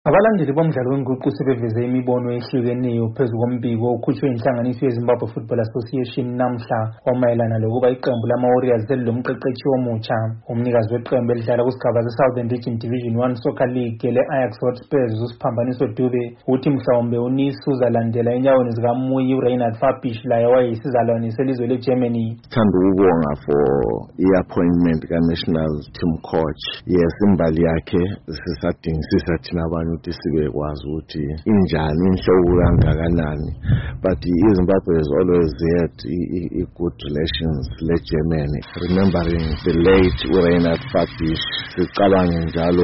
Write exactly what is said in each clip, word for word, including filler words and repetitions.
Abalandeli bomdlalo wenguqu sebeveze imibono ehlukeneyo phezu kombiko okhutshwe inhlanganiso yeZimbabwe Football Association namhla omayelana lokuba iqembu lama-Warriors lomqeqeshi omutsha. Umnikazi weqembu elidlala kusigaba se-Southern Region Division one Soccer League le-Ajax Hotspurs uSiphambaniso Dube uthi mhlawumbe uNice uzalandela enyaweni zikaMuyi uReinhard Fabisch laye wayeyisizalwane selizwe leGermany. Thanda ukubonga for i-appointment ka-national team coach. Yes, imbali yakhe sisadingisisa thina abantu ukuthi sibekwazi ukuthi injani inhlobo kangakanani, but iZimbabwe has always had a good relations le-Germany, remembering the late uReinhard Fabisch. Sicabange njalo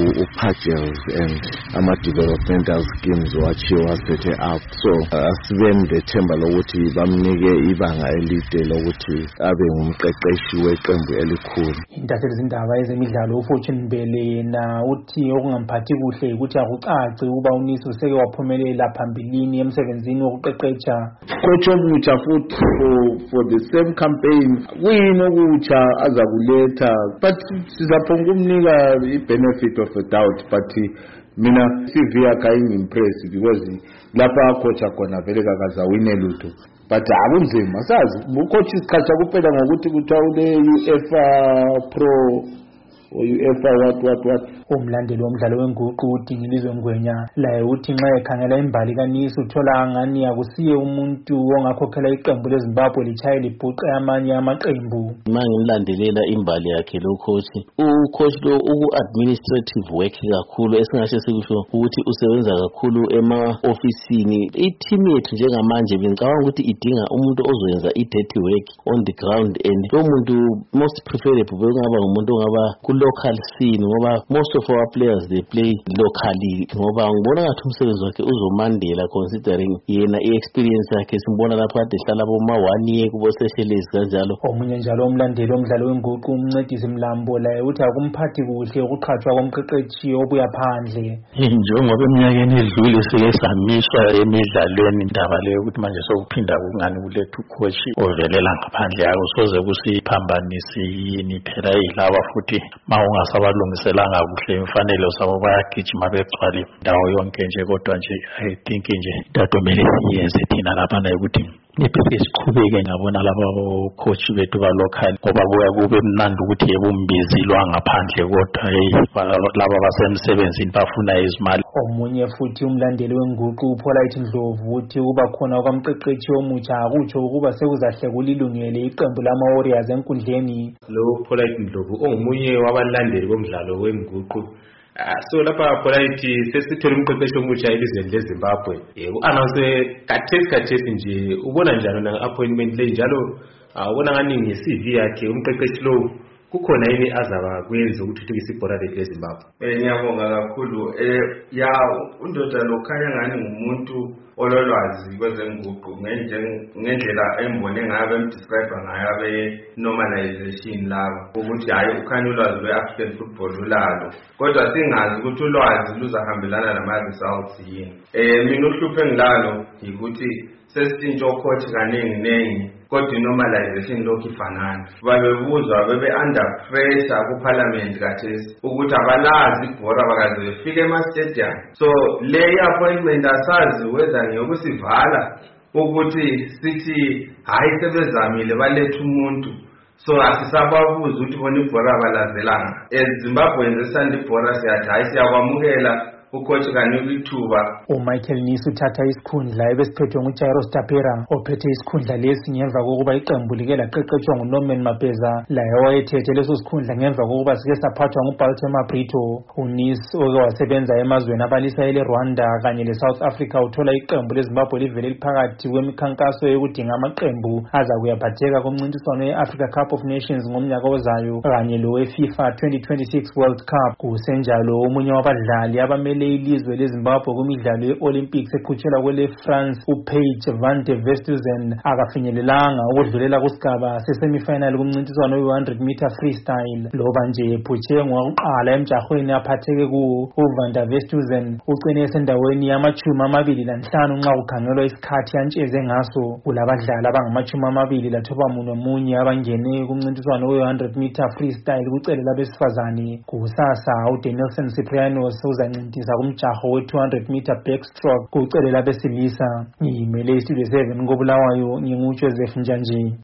uPagels and ama-developmental schemes wachiwa sethe up, so asibeni lethemba lokuthi bamnike ibanga elide lokuthi abe ngumqeqeshi weqembu elikhulu. Intatheli zindaba ezemidlalo uFortune Mbele yena uthi okungamphathi kuhle ukuthi akucace ukuba uNice useke waphumelela phambilini emsebenzini wokuqeqesha. Coach omutsha futhi for the same campaign kuyini okutsha azakuletha, but sizaphonga ukumnika i-benefit of the doubt, but mina C V yakhe ayingimpress because lapha coach akhona vele kakazawine lutho, but akunzima sazi ucoach isikhathi kuphela ngokuthi kuthiwa ule-U E F A Pro UEFA what what what. Umlandeli womdlalo wenguqu uDingilizwe Ngwenya laye uthi nxa ekhangela imbali kaNice uthola ngani akusiye umuntu ongakhokhela iqembu leZimbabwe lichaye libhuqe amanye amaqembu. Mangilandelela imbali yakhe lo coach ucoach lo uku-administrative work kakhulu, esingasho sikusho ukuthi usebenza kakhulu ema-ofisini. I-team yethu njengamanje bengicabanga ukuthi idinga umuntu ozoyenza i-dirty work on the ground, and lo muntu most preferable bekungaba ngumuntu ongaba ku-local scene ngoba most of our players they play locally, ngoba ngibona ngathi umsebenzi wakhe uzomandela considering yena i-experience yakhe simbona lapha kade hlala boma one year kubo Seychelles kanjalo. Omunye njalo umlandeli womdlalo wenguqu uMncedisi Mlambo laye uthi akumphathi kuhle ukuqhatshwa komqeqeshi obuya phandle. Njengoba eminyakeni edlule sike samiswa emidlalweni indaba leyo ukuthi manje sokuphinda kungani kuletha ucoach ovelela ngaphandle yakho soze kusiphambanisi yini phela yilaba futhi ma ungasabalungiselanga kuhle imfanelo sabo bayagijima begcwale ndawo yonke nje, kodwa nje I think nje dadomele siyenze thina lapha naye ukuthi niphe siqhubeke ngabona laba coach bethu ba local ngoba kuya kube mnandi ukuthi yebumbizilwa ngaphandle, kodwa hey laba basemsebenzini bafuna izimali. Omunye futhi umlandeli wenguqu uPolite Ndlovu uthi kuba khona kwamqeqeshi omutsha akutsho ukuba sekuzahle kulilungele iqembu lama-Warriors enkundleni. Lo Polite Ndlovu ongumunye wabalandeli bomdlalo wenguqu. So lapha Polite sesithola umqeqeshi omutsha elizweni leZimbabwe. U-announce kathesi kathesi nje ubona njalo na-appointment le njalo ubona ngani nge-C V yakhe umqeqeshi lo kukhona yini azaba kwenza ukuthuthukisa ibhola lethu leZimbabwe. Eh ngiyabonga kakhulu. Eh ya undoda lo khanya ngani ngumuntu ololwazi kwezenguqu ngendlela embone ngayo bemdescribe ngayo abe normalization labo ukuthi hayi ukhanya ulwazi lwe-African football ulalo, kodwa singazi ukuthi ulwazi luzahambelana nama-results yini. Eh mina uhlupho engilalo yikuthi sesitshintsha coach kaningi nengi kodwa normalization lokhu ifanana. Babebuzwa bebe under pressure kuparliament kathesi ukuthi abalazi ibhora bakaze befike ema-stadium. So le appointment asazi whether ngeyokusivala ukuthi sithi hayi sebezamile baletha umuntu, so asisababuza ukuthi bona ibhora balazelanga. eZimbabwe ngesanda ibhora siyathi hayi siyakwamukela ucoach kanika ithuba. uMichael Nice uthatha isikhundla ebesiphethwe nguJairos Tapera ophethe isikhundla lesi ngemva kokuba iqembu like laqeqeshwa nguNorman Mapeza laye wayethethe leso sikhundla ngemva kokuba sike saphathwa nguBaltimore Brito. uNice oke wasebenza emazweni abalisa ele-Rwanda kanye le-South Africa uthola iqembu leZimbabwe livele liphakathi kwemikhankaso yokudinga amaqembu azakuyaphatheka kumncintiswano ye-Africa Cup of Nations ngomnyaka ozayo kanye lowe-FIFA twenty twenty-six World Cup. Kusenjalo omunye wabadlali abamele ilizwe leZimbabwe kumidlalo ye-Olympics eqhutshelwa kwele-France uPaige van der Westhuizen akafinyelelanga ukudlulela kusigaba sesemifinal kumncintiswano we-one hundred meter freestyle. Loba nje ephutshe ngokuqala emjahweni aphatheke kuwo, uvan der Westhuizen ucine esendaweni yamachumi amabili lanhlanu nxa kukhangelwa isikhathi yantsheze ngaso. Kulabadlali abangamachumi amabili lathoba munye munye abangene kumncintiswano we-one hundred meter freestyle kucele labesifazane. Kusasa uDanielson Cyprianos uzancintisana ukuqondisa kumjaho we two hundred meter backstroke kucele labesilisa. Ngiyimele iStudio seven koBulawayo, nginguJoseph Njanji.